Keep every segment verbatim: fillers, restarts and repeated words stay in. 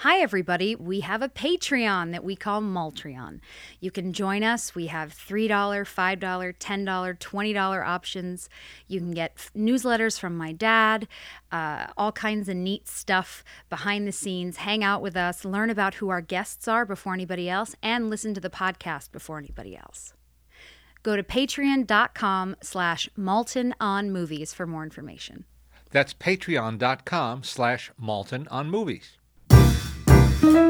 Hi, everybody. We have a Patreon that we call Maltreon. You can join us. We have three dollars, five dollars, ten dollars, twenty dollars options. You can get f- newsletters from my dad, uh, all kinds of neat stuff behind the scenes, hang out with us, learn about who our guests are before anybody else, and listen to the podcast before anybody else. Go to patreon.com slash Malton on movies for more information. That's patreon.com slash Malton on movies. I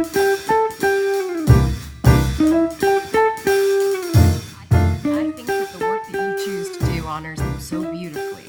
think that the work that you choose to do honors them so beautifully.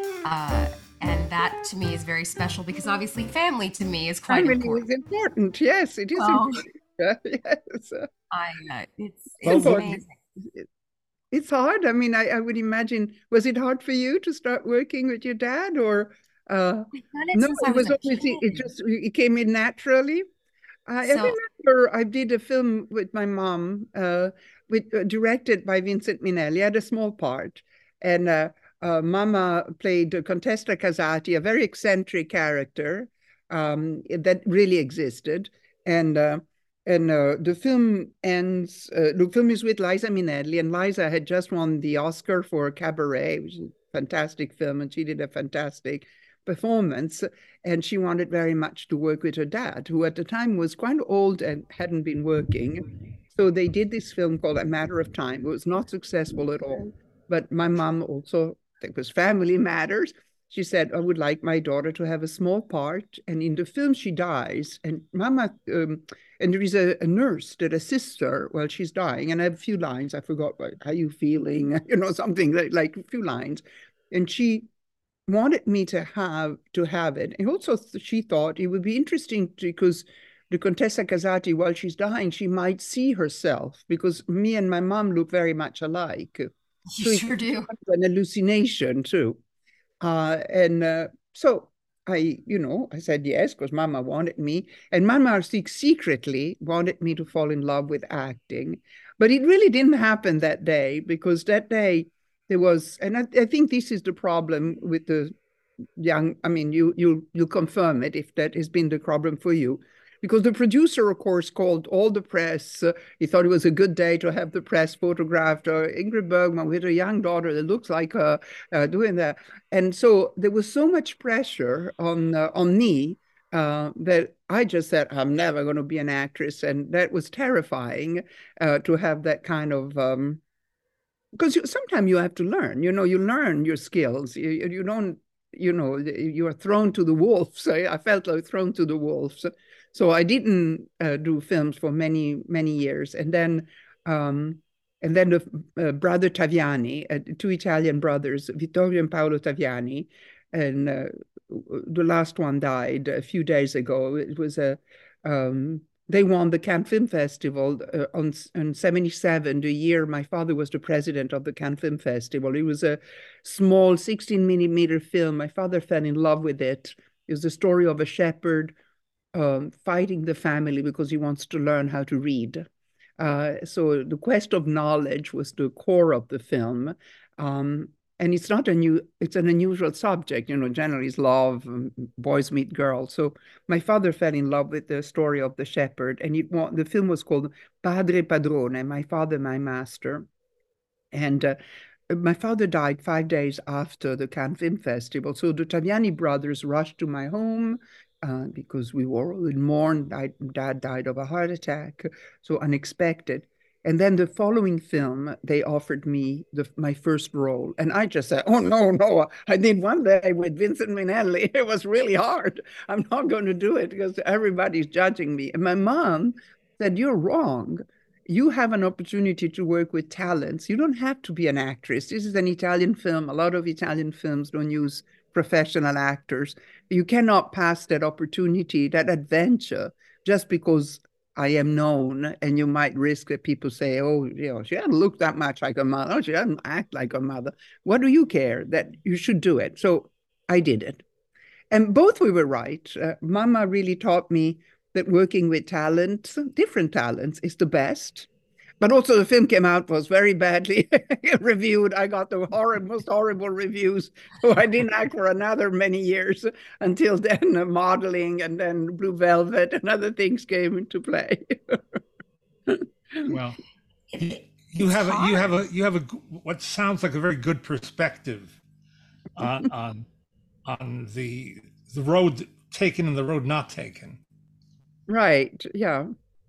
Uh, and that to me is very special because obviously family to me is quite Family important. is important. Yes, it is Oh. important. Yes. I, uh, it's It's it's important. amazing. It's hard. I mean, I, I would imagine, was it hard for you to start working with your dad or? Uh, I've done it no, since it I was was a always, it kid. just, it came in naturally. I, I So remember I did a film with my mom, uh, with, uh, directed by Vincent Minnelli. I had a small part. And uh, uh, Mama played Contessa Casati, a very eccentric character um, that really existed. And uh, and uh, the film ends, uh, the film is with Liza Minnelli, and Liza had just won the Oscar for Cabaret, which is a fantastic film, and she did a fantastic performance. And she wanted very much to work with her dad, who at the time was quite old and hadn't been working. So they did this film called A Matter of Time. It was not successful at all. But my mom also, it was Family Matters. She said, I would like my daughter to have a small part. And in the film, she dies. And Mama, um, and there is a, a nurse that assists her while she's dying. And I have a few lines. I forgot, like, how you feeling? You know, something like, like a few lines. And she wanted me to have to have it. And also she thought it would be interesting because the Contessa Casati, while she's dying, she might see herself because me and my mom look very much alike. you So sure it's do. an hallucination too. Uh, and uh, so I, you know, I said yes because Mama wanted me, and Mama secretly wanted me to fall in love with acting. But it really didn't happen that day because that day there was, and I, I think this is the problem with the young. I mean, you you you confirm it if that has been the problem for you, because the producer, of course, called all the press. Uh, he thought it was a good day to have the press photographed uh, Ingrid Bergman with a young daughter that looks like her uh, doing that. And so there was so much pressure on uh, on me uh, that I just said, I'm never going to be an actress. And that was terrifying uh, to have that kind of, um, because you, sometimes you have to learn, you know, you learn your skills. You, you don't, you know, you are thrown to the wolves. I, I felt like thrown to the wolves. So I didn't uh, do films for many, many years. And then, um, and then the uh, brother Taviani, uh, two Italian brothers, Vittorio and Paolo Taviani, and uh, the last one died a few days ago. It was a, um, they won the Cannes Film Festival uh, on, on seventy-seven, the year my father was the president of the Cannes Film Festival. It was a small sixteen millimeter film. My father fell in love with it. It was the story of a shepherd um, fighting the family because he wants to learn how to read. Uh, so the quest of knowledge was the core of the film. Um, and it's not a new, it's an unusual subject, you know, generally it's love, um, boys meet girls. So my father fell in love with the story of the shepherd, and it, the film was called Padre Padrone, My Father, My Master. And uh, my father died five days after the Cannes Film Festival. So the Taviani brothers rushed to my home uh, because we were all in mourn. Dad died of a heart attack, so unexpected. And then the following film, they offered me the, my first role. And I just said, oh, no, no. I did one day with Vincent Minnelli. It was really hard. I'm not going to do it because everybody's judging me. And my mom said, you're wrong. You have an opportunity to work with talents. You don't have to be an actress. This is an Italian film. A lot of Italian films don't use professional actors. You cannot pass that opportunity, that adventure, just because I am known, and you might risk that people say, oh, you know, she doesn't look that much like her mother. She doesn't act like her mother. What do you care? That you should do it. So I did it. And both we were right. Uh, Mama really taught me that working with talent, different talents, is the best. But also the film came out, was very badly reviewed. I got the horrible, most horrible reviews. So I didn't act for another many years. Until then, uh, modeling and then Blue Velvet and other things came into play. Well, you, you have a, you have a you have a what sounds like a very good perspective on on on the the road taken and the road not taken. Right. Yeah.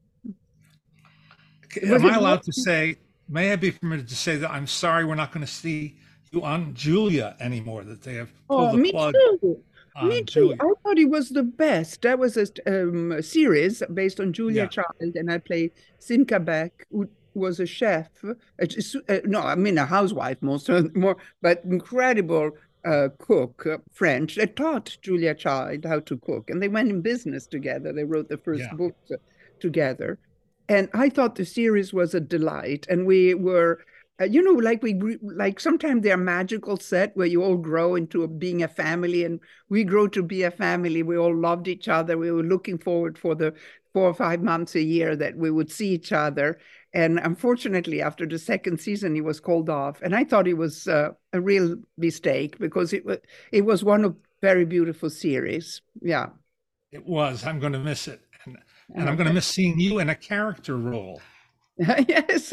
Am I allowed to say, may I be permitted to say that I'm sorry we're not going to see you on Julia anymore, that they have pulled Oh, the me plug too. on Me too. Julia? I thought it was the best. That was a, um, a series based on Julia Yeah. Child, and I played Simca Beck, who was a chef. Uh, s- uh, no, I mean a housewife most more, but incredible uh, cook, uh, French, that taught Julia Child how to cook, and they went in business together. They wrote the first Yeah. book uh, together, and I thought the series was a delight. And we were, uh, you know, like we gre- like sometimes they're magical set where you all grow into a, being a family, and we grow to be a family. We all loved each other. We were looking forward for the four or five months a year that we would see each other. And unfortunately, after the second season, he was called off, and I thought it was uh, a real mistake because it was it was one of very beautiful series. Yeah. It was. I'm going to miss it. And, and I'm going to miss seeing you in a character role. Yes.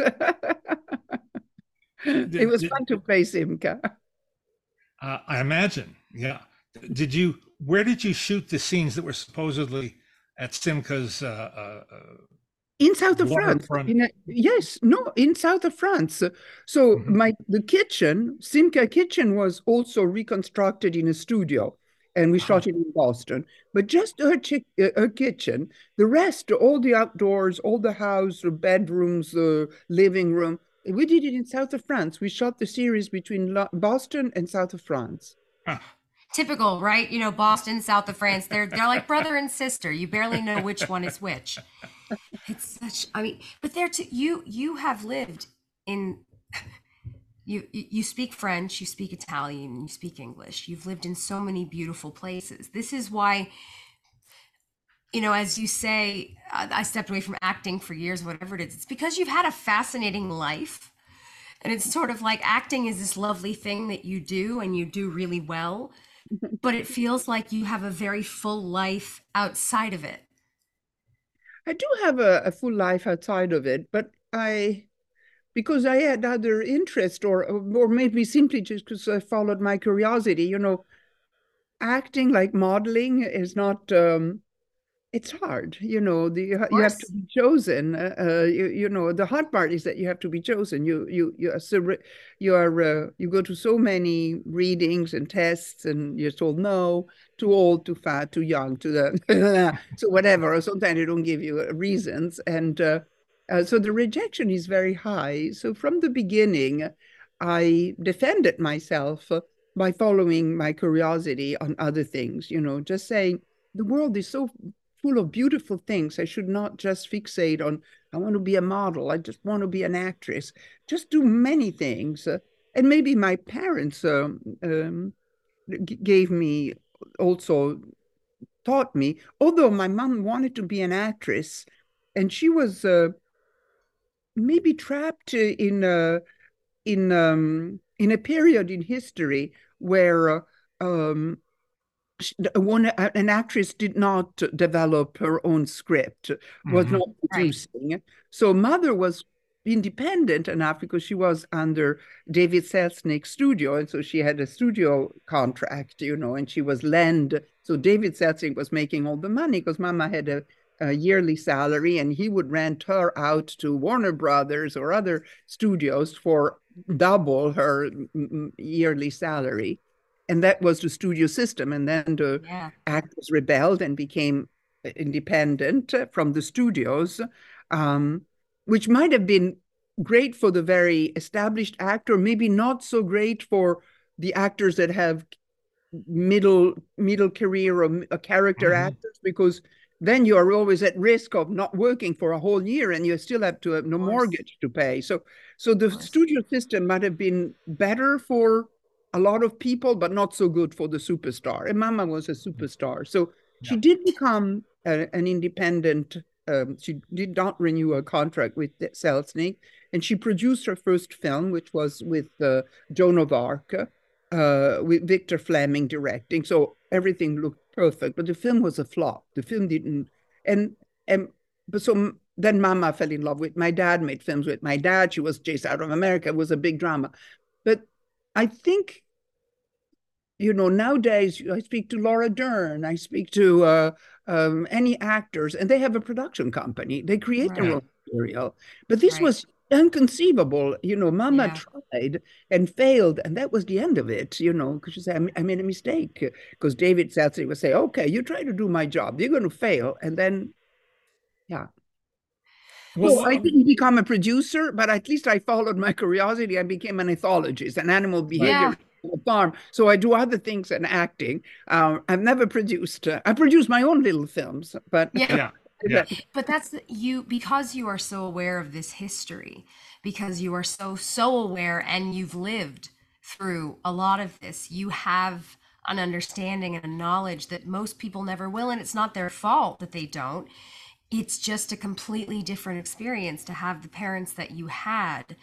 Did- It was did- fun to play Simca. Uh, I imagine. Yeah. Did you, where did you shoot the scenes that were supposedly at Simca's uh, uh, uh, In south of France. waterfront? In a, yes, no, in south of France. So Mhm. my the kitchen, Simca kitchen was also reconstructed in a studio, and we shot it in Boston. But just her, chi- uh, her kitchen, the rest, all the outdoors, all the house, the bedrooms, the living room, we did it in south of France. We shot the series between Lo- Boston and south of France. Huh. Typical, right? You know, Boston, south of France, they're they're like brother and sister. You barely know which one is which. It's such, I mean, but there too, you you have lived in, you you you speak French, you speak Italian, you speak English. You've lived in so many beautiful places. This is why, you know, as you say, uh, I stepped away from acting for years, whatever it is. It's because you've had a fascinating life. And it's sort of like acting is this lovely thing that you do and you do really well, but it feels like you have a very full life outside of it. I do have a, a full life outside of it, but I, because I had other interest, or or maybe simply just because I followed my curiosity, you know, acting like modeling is not, um, it's hard, you know, the, you you have to course. be chosen. Uh, uh, you, you know, the hard part is that you have to be chosen. You you you are so re- you are uh, you go to so many readings and tests, and you're told no, too old, too fat, too young, to the so whatever. Or sometimes they don't give you uh, reasons, and uh, uh, so the rejection is very high. So from the beginning, I defended myself uh, by following my curiosity on other things. You know, just saying the world is so full of beautiful things. I should not just fixate on, I want to be a model. I just want to be an actress. Just do many things. Uh, and maybe my parents um, um, g- gave me also, taught me, although my mom wanted to be an actress, and she was uh, maybe trapped in a, in, um, in a period in history where uh, um, one an actress did not develop her own script, was Mhm. not Right. producing. So mother was independent enough because she was under David Selznick's studio, and so she had a studio contract, you know, and she was lend. So David Selznick was making all the money because Mama had a, a yearly salary, and he would rent her out to Warner Brothers or other studios for double her mm, yearly salary. And that was the studio system. And then the Yeah. actors rebelled and became independent from the studios, um, which might have been great for the very established actor, maybe not so great for the actors that have middle middle career or a character Mhm. actors, because then you are always at risk of not working for a whole year, and you still have to have no Of course. mortgage to pay. So, so the Of course. studio system might have been better for a lot of people, but not so good for the superstar. And Mama was a superstar, so she Yeah. did become a, an independent um, she did not renew her contract with Selznick, and she produced her first film, which was with uh, Joan of Arc, uh, with Victor Fleming directing. So everything looked perfect, but the film was a flop. The film didn't, and and but so then Mama fell in love with my dad, made films with my dad. She was chased out of America. It was a big drama. But I think, you know, nowadays I speak to Laura Dern, I speak to uh, um, any actors, and they have a production company. They create Right. their own material. But this Right. was inconceivable. You know, Mama Yeah. tried and failed, and that was the end of it, you know, because she said, I made a mistake. Because David Selznick would say, okay, you try to do my job, you're going to fail. And then, yeah. Well, Well, I didn't become a producer, but at least I followed my curiosity. I became an ethologist, an animal behavior Yeah. on the farm. So I do other things than acting. Uh, I've never produced. Uh, I produced my own little films, but Yeah. yeah, yeah. But that's the- you because you are so aware of this history, because you are so so aware and you've lived through a lot of this. You have an understanding and a knowledge that most people never will, and it's not their fault that they don't. It's just a completely different experience to have the parents that you had.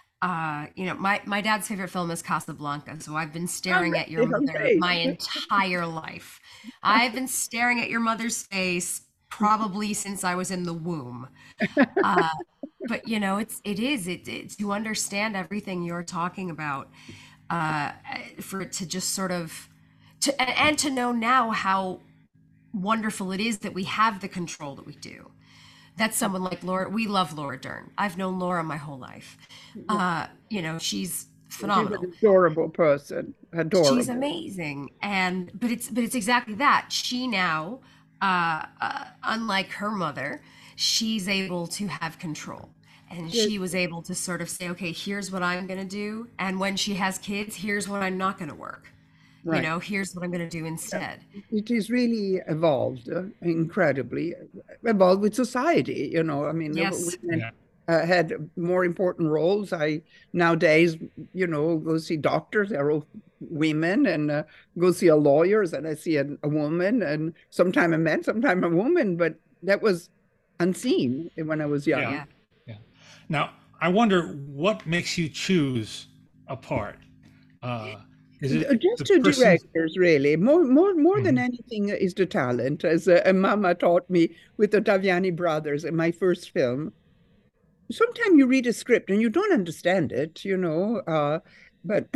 Uh, you know, my, my dad's favorite film is Casablanca, so I've been staring at your mother Okay. my entire life. I've been staring at your mother's face probably since I was in the womb. Uh, but you know, it's it is it, it to understand everything you're talking about, uh, for it to just sort of to and, and to know now how wonderful it is that we have the control that we do. That's someone like Laura. We love Laura Dern. I've known Laura my whole life. Uh, you know, she's phenomenal. She's an adorable person. Adorable. She's amazing. And but it's but it's exactly that. She now, uh, uh, unlike her mother, she's able to have control. And she was able to sort of say, okay, here's what I'm going to do. And when she has kids, here's what I'm not going to work. Right. You know, here's what I'm going to do instead. It is really evolved, uh, incredibly evolved with society. You know, I mean, Yes. women Yeah. uh, had more important roles. I nowadays, you know, go see doctors, they're all women, and uh, go see a lawyers, and I see a, a woman, and sometime a man, sometime a woman. But that was unseen when I was young. Yeah. Yeah. Now, I wonder what makes you choose a part. Uh, is it Just the to person's- directors, really. More, more, more than Mhm. anything is the talent, as uh, Mama taught me with the Taviani brothers in my first film. Sometimes you read a script and you don't understand it, you know, uh, but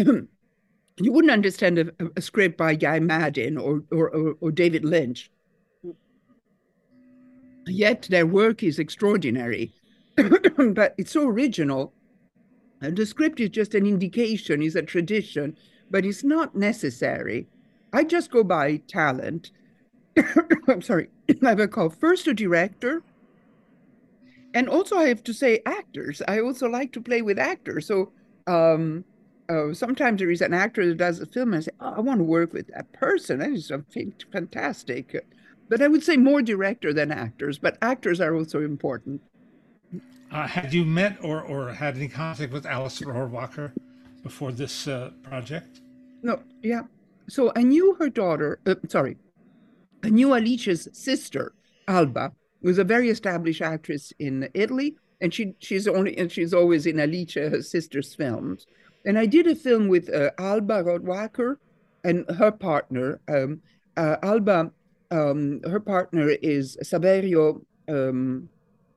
you wouldn't understand a, a script by Guy Maddin or, or, or, or David Lynch. Yet their work is extraordinary, but it's so original. And the script is just an indication, is a tradition, but it's not necessary. I just go by talent. I'm sorry, I have a call. First a director, and also I have to say actors. I also like to play with actors. So um, uh, sometimes there is an actor that does a film and I say, oh, I want to work with that person. That is something fantastic. But I would say more director than actors, but actors are also important. Uh, had you met or, or had any contact with Alistair Horwacher before this uh, project? No, yeah. So I knew her daughter, uh, sorry, I knew Alicia's sister, Alba, who was a very established actress in Italy, and she she's only and she's always in Alicia, her sister's films. And I did a film with uh, Alba Rodwacker and her partner. Um, uh, Alba, um, her partner is Saverio um,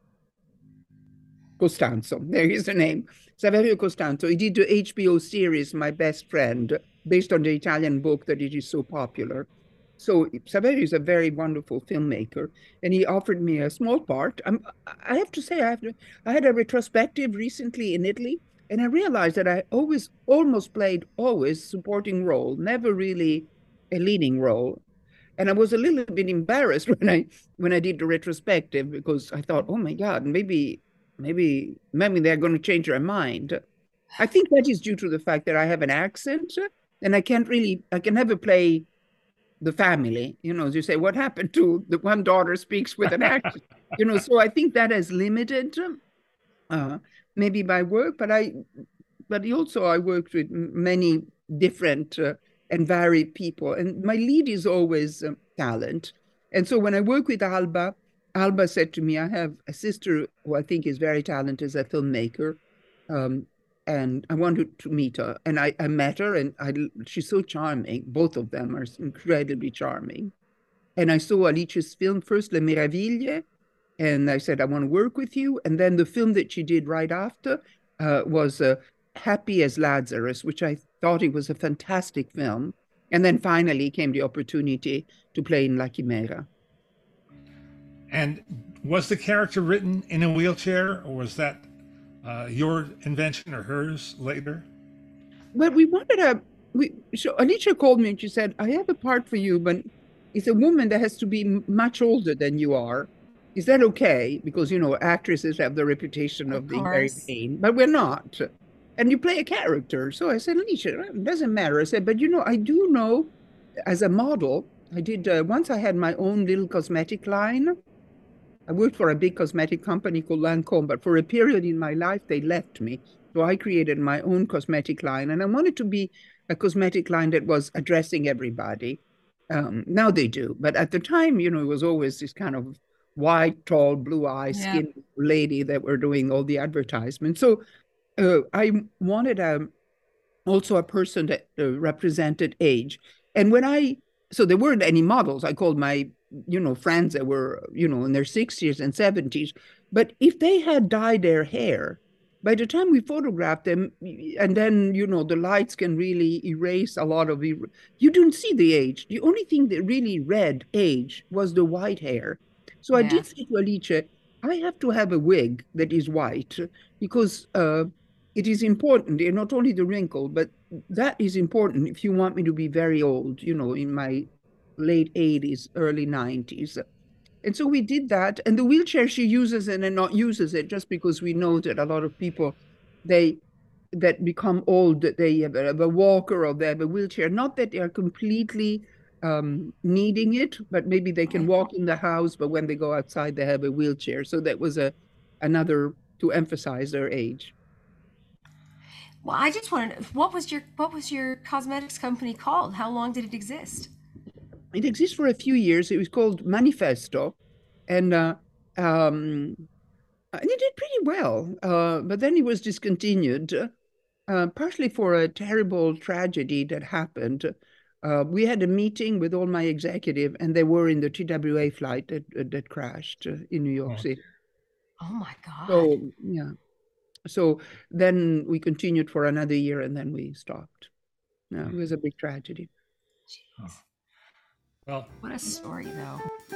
Costanzo. There is a name. Saverio Costanzo. He did the H B O series My Best Friend, based on the Italian book that it is so popular. So Saverio is a very wonderful filmmaker, and he offered me a small part. I'm, I have to say, I, have to, I had a retrospective recently in Italy, and I realized that I always, almost played always supporting role, never really a leading role. And I was a little bit embarrassed when I when I did the retrospective, because I thought, oh my God, maybe maybe maybe they're going to change their mind. I think that is due to the fact that I have an accent, and I can't really I can never play the family. You know, as you say, what happened to the one daughter speaks with an accent? You know, so I think that has limited uh, maybe my work, but I but also I worked with many different uh, and varied people, and my lead is always um, talent. And so when I work with Alba, Alba said to me, I have a sister who I think is very talented as a filmmaker, um, and I wanted to meet her. And I, I met her, and I, she's so charming. Both of them are incredibly charming. And I saw Alice's film first, Le Meraviglie, and I said, I want to work with you. And then the film that she did right after uh, was uh, Happy as Lazarus, which I thought it was a fantastic film. And then finally came the opportunity to play in La Chimera. And was the character written in a wheelchair, or was that uh, your invention or hers later? Well, we wanted a, we, so Alicia called me and she said, I have a part for you, but it's a woman that has to be much older than you are. Is that okay? Because, you know, actresses have the reputation of, of being very vain, but we're not. And you play a character. So I said, Alicia, it doesn't matter. I said, but, you know, I do know as a model, I did, uh, once I had my own little cosmetic line. I worked for a big cosmetic company called Lancôme, but for a period in my life, they left me. So I created my own cosmetic line, and I wanted to be a cosmetic line that was addressing everybody. Um, now they do, but at the time, you know, it was always this kind of white, tall, blue-eyed, yeah. skin lady that were doing all the advertisements. So uh, I wanted a, also a person that uh, represented age. And when I, so there weren't any models. I called my you know, friends that were, you know, in their sixties and seventies. But if they had dyed their hair, by the time we photographed them, and then, you know, the lights can really erase a lot of, you don't see the age. The only thing that really read age was the white hair. So yeah. I did say to Alice, I have to have a wig that is white because uh, it is important, not only the wrinkle, but that is important if you want me to be very old, you know, in my late eighties, early nineties. And so we did that. And the wheelchair, she uses it and not uses it just because we know that a lot of people, they that become old, that they have a, have a walker or they have a wheelchair. Not that they are completely um, needing it, but maybe they can walk in the house, but when they go outside, they have a wheelchair. So that was a another to emphasize their age. Well, I just wanted, what was your what was your cosmetics company called? How long did it exist? It exists for a few years. It was called Manifesto, and uh, um, and it did pretty well. Uh, but then it was discontinued, uh, partially for a terrible tragedy that happened. Uh, we had a meeting with all my executive, and they were in the T W A flight that uh, that crashed uh, in New York oh. City. Oh my God! So yeah, so then we continued for another year, and then we stopped. Yeah, it was a big tragedy. Jeez. Well, what a story, though.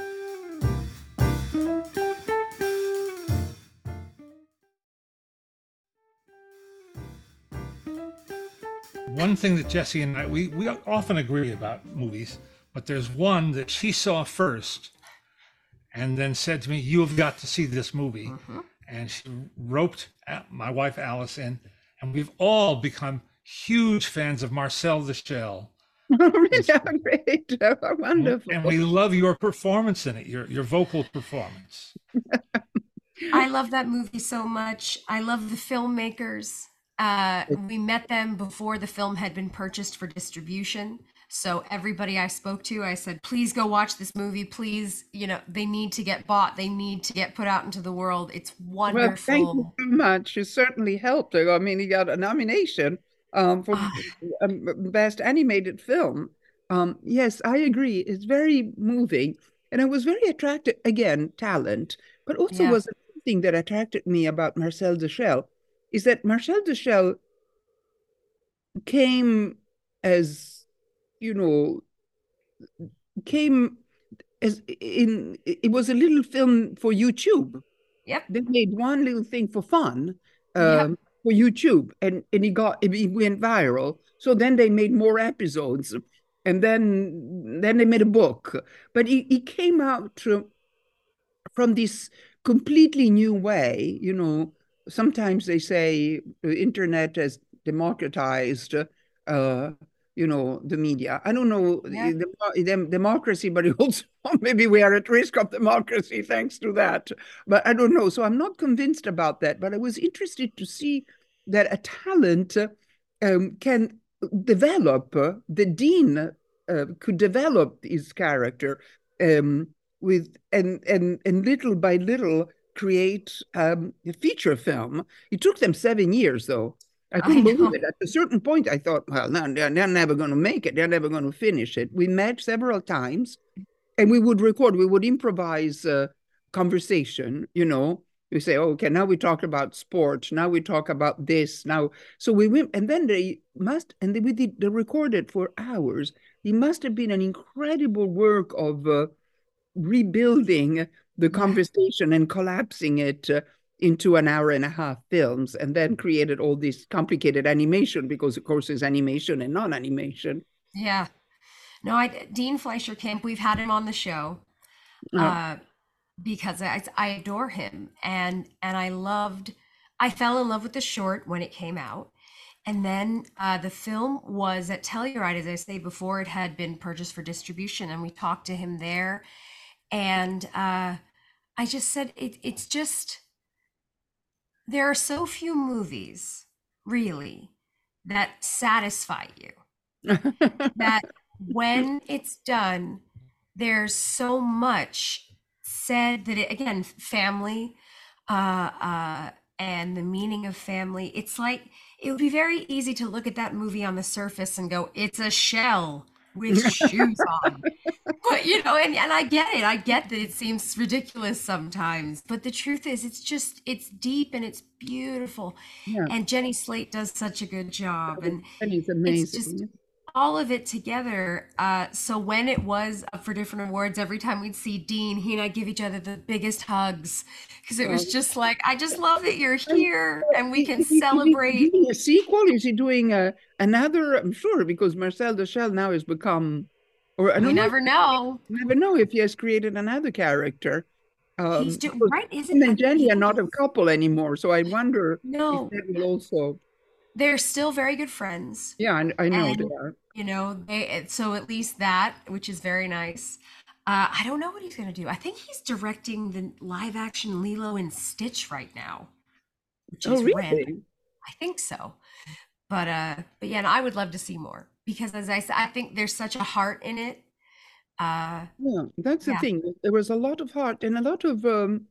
One thing that Jessie and I, we, we often agree about movies, but there's one that she saw first and then said to me, you have got to see this movie. Mm-hmm. And she roped my wife Alice in, and we've all become huge fans of Marcel the Shell. Oh, really? Great. Oh, wonderful. And we love your performance in it, your your vocal performance. I love that movie so much. I love the filmmakers. Uh, we met them before the film had been purchased for distribution. So everybody I spoke to, I said, please go watch this movie. Please, you know, they need to get bought. They need to get put out into the world. It's wonderful. Well, thank you so much. You certainly helped. I mean, he got a nomination. Um, for um, best animated film. Um, yes, I agree. It's very moving. And I was very attracted, again, talent, but also yeah. was something that attracted me about Marcel the Shell is that Marcel the Shell came as, you know, came as in, it was a little film for YouTube. Yep. They made one little thing for fun. Um, yep. For YouTube, and, and he got it went viral. So then they made more episodes, and then then they made a book. But he, he came out to, from this completely new way. You know, sometimes they say the internet has democratized, uh, you know, the media. I don't know yeah. the, the democracy, but also maybe we are at risk of democracy thanks to that. But I don't know. So I'm not convinced about that. But I was interested to see that a talent uh, um, can develop, uh, the Dean uh, could develop his character um, with and and and little by little create um, a feature film. It took them seven years, though. I I couldn't believe know. it. At a certain point, I thought, well, no, they're, they're never going to make it. They're never going to finish it. We met several times, and we would record. We would improvise uh, conversation. You know, we say, oh, okay, now we talk about sport. Now we talk about this. Now, so we went, and then they must, and they, we did. They recorded for hours. It must have been an incredible work of uh, rebuilding the Yeah. conversation and collapsing it uh, into an hour and a half films, and then created all this complicated animation, because of course there's animation and non-animation. Yeah. No, I Dean Fleischer Camp, we've had him on the show Uh, uh because I I adore him, and and I loved I fell in love with the short when it came out. And then uh, the film was at Telluride, as I say before, it had been purchased for distribution, and we talked to him there. And uh, I just said, it, it's just, there are so few movies, really, that satisfy you, that when it's done, there's so much said that it, again, family, uh, uh, and the meaning of family. It's like, it would be very easy to look at that movie on the surface and go, it's a shell with shoes on. But, you know, and, and I get it. I get that it seems ridiculous sometimes. But the truth is, it's just, it's deep and it's beautiful. yeah, And Jenny Slate does such a good job. And and it's it's just amazing. all of it together. Uh, so when it was up for different awards, every time we'd see Dean, he and I give each other the biggest hugs, because it was Well, just like, I just love that you're and here and we is, can is he, is he celebrate. doing a sequel? Is he doing a, another? I'm sure, because Marcel Duchamp now has become, or I We don't know, never know. never know if he has created another character. He's Um, doing because right. Is it? him I, and Jenny he are not a is. couple anymore, so I wonder if No, that will also. they're still very good friends. Yeah, I, I know they And, are. you know, they, so at least that, which is very nice. Uh, I don't know what he's going to do. I think he's directing the live action Lilo and Stitch right now, which Oh, is random. really? I think so. But uh, but yeah, and I would love to see more, because as I said, I think there's such a heart in it. Uh, Yeah, that's the yeah, thing. There was a lot of heart and a lot of um,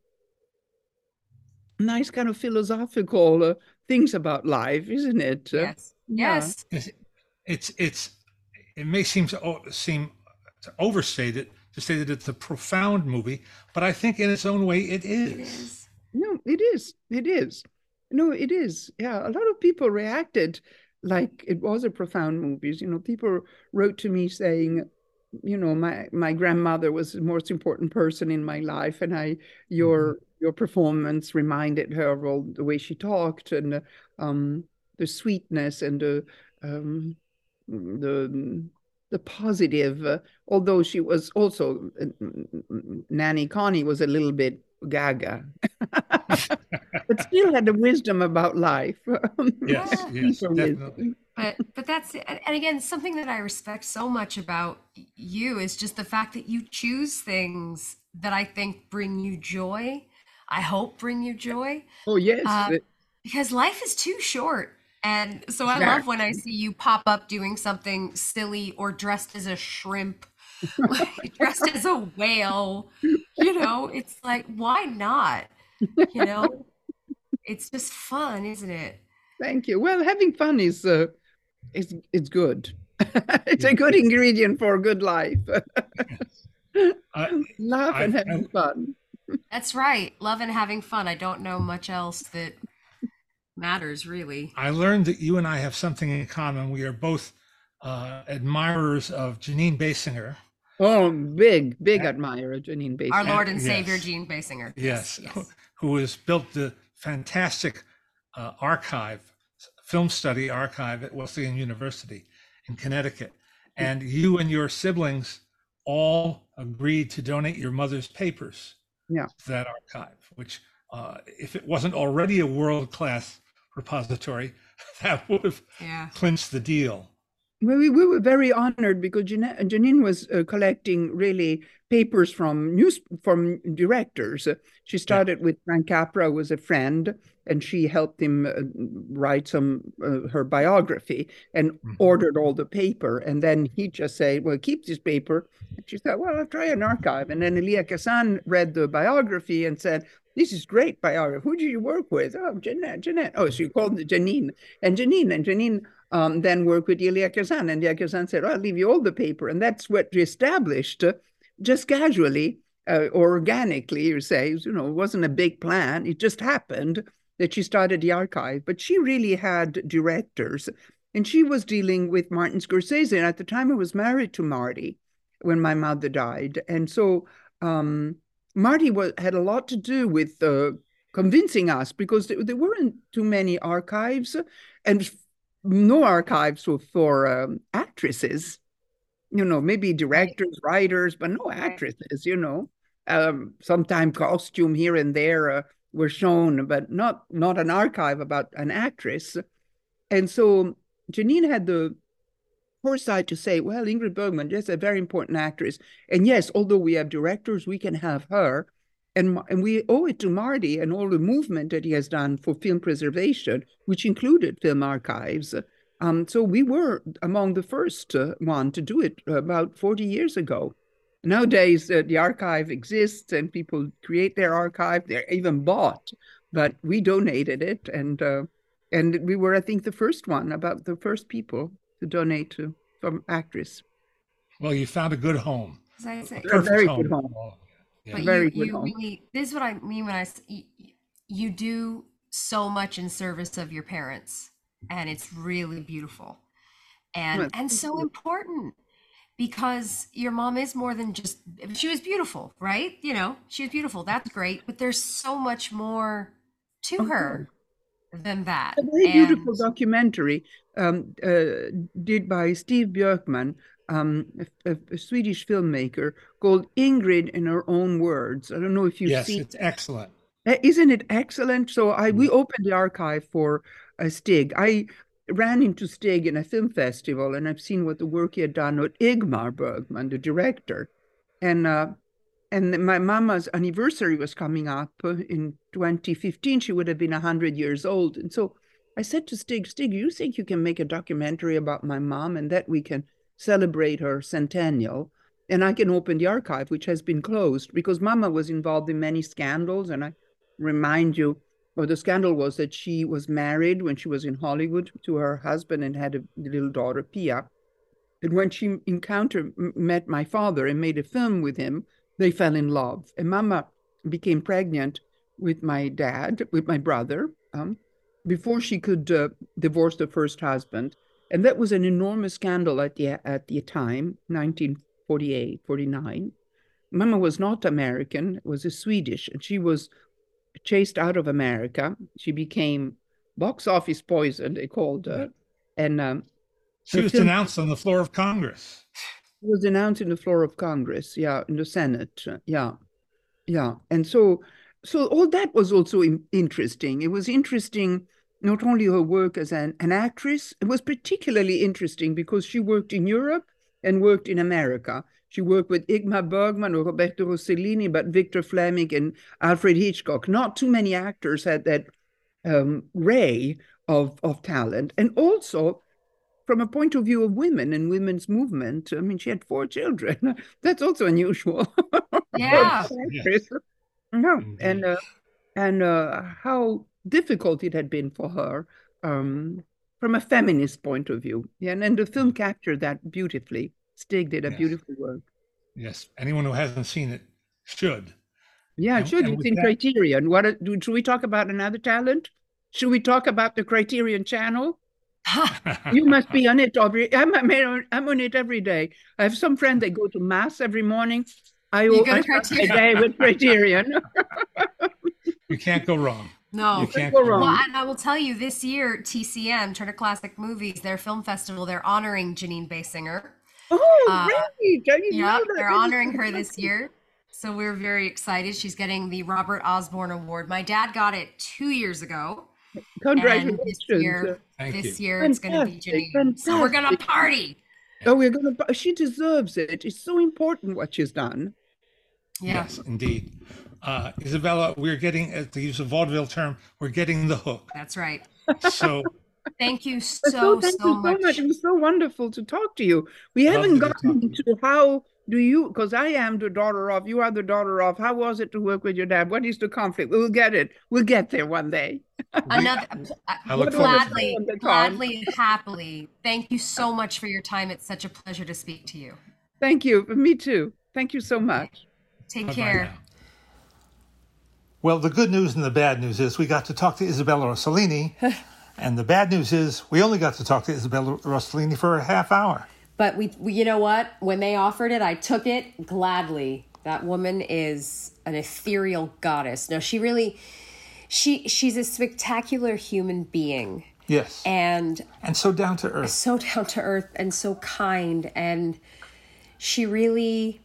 nice kind of philosophical uh, things about life, isn't it? Uh, yes, yeah. yes, It's it's, it's it may seem to o- seem to overstate it to say that it's a profound movie, but I think in its own way it it is. is. No, it is. It is. No, it is. Yeah, a lot of people reacted like it was a profound movie. You know, people wrote to me saying, you know, my my grandmother was the most important person in my life, and I Mhm. your your performance reminded her of all the way she talked, and um the sweetness and the um the the positive, uh, although she was also uh, Nanny Connie was a little bit gaga, but still had the wisdom about life. Yes, Yeah. yes, Deeper definitely. wisdom. But but that's and and again, something that I respect so much about y- you is just the fact that you choose things that I think bring you joy. I hope bring you joy. Oh yes, Uh, uh, because life is too short. And so I love when I exactly. see you pop up doing something silly or dressed as a shrimp, like dressed as a whale. You know, it's like, why not? You know, it's just fun, isn't it? Thank you. Well, having fun is uh, is it's good. It's Yeah. a good ingredient for a good life. I, Laugh I, and I, having fun. That's right. Love and having fun. I don't know much else that matters, really. I learned that you and I have something in common. We are both uh, admirers of Janine Basinger. Oh, big, big Uh, admirer, Janine Our Basinger. Lord uh, and Savior, yes, Gene Basinger. yes, Yes, who, yes. who has built the fantastic uh, archive, film study archive at Wesleyan University in Connecticut. And you and your siblings all agreed to donate your mother's papers Yeah. to that archive, which, uh, if it wasn't already a world-class repository, that would have Yeah. clinched the deal. Well, we, we were very honored because Jeanette, Janine was uh, collecting really papers from news from directors. Uh, she started yeah. with Frank Capra, who was a friend, and she helped him uh, write some uh, her biography and mm-hmm. ordered all the paper. And then he just said, "Well, keep this paper." And she said, "Well, I'll try an archive." And then Elia Kazan read the biography and said, "This is great biography. Who do you work with?" "Oh, Jeanette, Jeanette." Oh, she called it Janine. And Janine, and Janine um, then worked with Elia Kazan. And Elia Kazan said, "Oh, I'll leave you all the paper." And that's what we established uh, just casually, uh, organically, you say. You know, it wasn't a big plan. It just happened that she started the archive. But she really had directors. And she was dealing with Martin Scorsese. And at the time, I was married to Marty when my mother died. And so um, Marty was, had a lot to do with uh, convincing us, because there, there weren't too many archives and no archives for, for um, actresses, you know, maybe directors, writers, but no actresses, you know. Um, sometimes costume here and there uh, were shown, but not, not an archive about an actress. And so Janine had the foresight to say, well, Ingrid Bergman is a very important actress. And yes, although we have directors, we can have her. And, and we owe it to Marty and all the movement that he has done for film preservation, which included film archives. Um, so we were among the first uh, one to do it about forty years ago. Nowadays, uh, the archive exists and people create their archive. They're even bought, but we donated it. And, uh, and we were, I think, the first one, about the first people to donate to from actress. Well, you found a good home. I say, a very home. good home. Yeah. But very you, good you home. really, this is what I mean when I you, you do so much in service of your parents, and it's really beautiful, and well, and so important, because your mom is more than just, she was beautiful, right? You know, she was beautiful. That's great, but there's so much more to okay. her than that. A very and, beautiful documentary um, uh, did by Steve Björkman, um, a, a Swedish filmmaker, called Ingrid in Her Own Words. I don't know if you've yes, seen. Yes, it's excellent. Isn't it excellent? So I mm. we opened the archive for uh, Stig. I ran into Stig in a film festival, and I've seen what the work he had done with Ingmar Bergman, the director. And uh, and my mama's anniversary was coming up in twenty fifteen. She would have been one hundred years old. And so I said to Stig, Stig, you think you can make a documentary about my mom and that we can celebrate her centennial? And I can open the archive, which has been closed, because Mama was involved in many scandals. And I remind you, well, the scandal was that she was married when she was in Hollywood to her husband and had a little daughter, Pia. And when she encountered, met my father and made a film with him, they fell in love. And Mama became pregnant with my dad, with my brother, um, before she could uh, divorce the first husband. And that was an enormous scandal at the, at the time, nineteen forty-eight, forty-nine. Mama was not American, was a Swedish, and she was chased out of America. She became box office poison, they called her. And um, she was film- denounced on the floor of Congress. It was announced in the floor of Congress, yeah, in the Senate, yeah, yeah. And so, so all that was also in, interesting. It was interesting, not only her work as an, an actress, it was particularly interesting because she worked in Europe and worked in America. She worked with Ingmar Bergman or Roberto Rossellini, but Victor Fleming and Alfred Hitchcock. Not too many actors had that um, ray of, of talent. And also, from a point of view of women and women's movement, I mean, she had four children. That's also unusual. Yeah. Yes. No. And uh, and uh, how difficult it had been for her um, from a feminist point of view. Yeah, and, and the film captured that beautifully. Stig did a yes. beautiful work. Yes. Anyone who hasn't seen it should. Yeah, and, should. And it's in that... Criterion. What a, should we talk about another talent? Should we talk about the Criterion channel? You must be on it, Aubrey. I'm, I'm on it every day. I have some friends that go to mass every morning. I, you I start my day with Criterion. You can't go wrong. No, you can't go wrong. Well, and I will tell you, this year, T C M, Turner Classic Movies, their film festival, they're honoring Janine Basinger. Oh, uh, great. I didn't yeah, know that. They're honoring her this year. So we're very excited. She's getting the Robert Osborne Award. My dad got it two years ago. Congratulations. And this year, Thank this you. year it's going to be Fantastic, Janine. So we're going to fantastic. party. Oh, we're going to, she deserves it. It's so important what she's done. Yeah. Yes, indeed. Uh, Isabella, we're getting, uh, to use a vaudeville term, we're getting the hook. That's right. So Thank you So, so, thank so you so much. much. It was so wonderful to talk to you. We Lovely haven't to talk gotten to you. into how do you, because I am the daughter of, you are the daughter of, how was it to work with your dad? What is the conflict? We'll get it. We'll get there one day. Another, I look What forward was to gladly, it? The time. gladly, and happily. Thank you so much for your time. It's such a pleasure to speak to you. Thank you. Me too. Thank you so much. Take Bye-bye care. now. Well, the good news and the bad news is we got to talk to Isabella Rossellini. And the bad news is we only got to talk to Isabella Rossellini for a half hour. But we, we, you know what? When they offered it, I took it gladly. That woman is an ethereal goddess. No, she really, she she's a spectacular human being. Yes. And And so down to earth. so down to earth and so kind. And she really,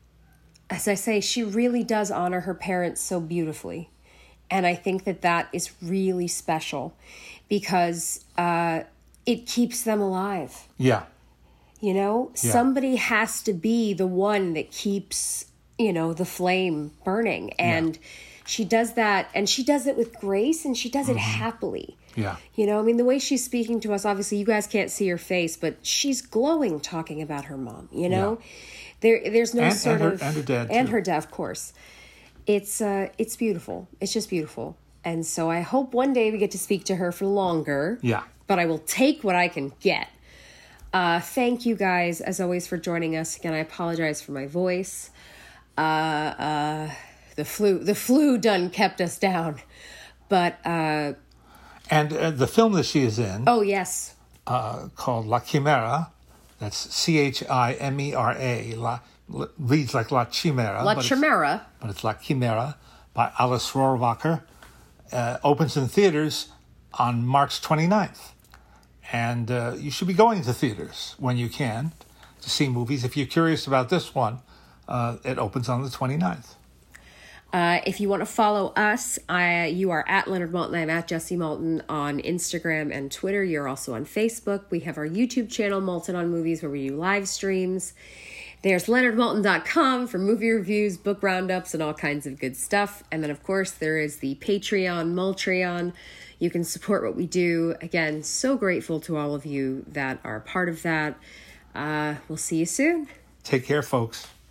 as I say, she really does honor her parents so beautifully. And I think that that is really special because uh, it keeps them alive. Yeah. You know, Yeah. somebody has to be the one that keeps, you know, the flame burning. And she does that, and she does it with grace, and she does it happily. Yeah. You know, I mean, the way she's speaking to us, obviously you guys can't see her face, but she's glowing talking about her mom, you know? There there's no And- sort and her- of and her dad, and too. her dad, of course. It's uh it's beautiful. It's just beautiful. And so I hope one day we get to speak to her for longer. Yeah. But I will take what I can get. Uh, thank you guys, as always, for joining us. Again, I apologize for my voice. Uh, uh, the flu, the flu done kept us down. But, uh, And uh, the film that she is in, oh, yes. uh, called La Chimera, that's C H I M E R A, La, la, reads like La Chimera. La but it's- Chimera. But it's La Chimera by Alice Rohrwacher. Uh, opens in theaters on March twenty-ninth. And uh, you should be going to theaters when you can to see movies. If you're curious about this one, uh, it opens on the twenty-ninth. Uh, if you want to follow us, I, you are at Leonard Maltin. I'm at Jesse Maltin on Instagram and Twitter. You're also on Facebook. We have our YouTube channel, Maltin on Movies, where we do live streams. There's leonard maltin dot com for movie reviews, book roundups, and all kinds of good stuff. And then, of course, there is the Patreon, Maltreon. You can support what we do. Again, so grateful to all of you that are part of that. Uh, we'll see you soon. Take care, folks.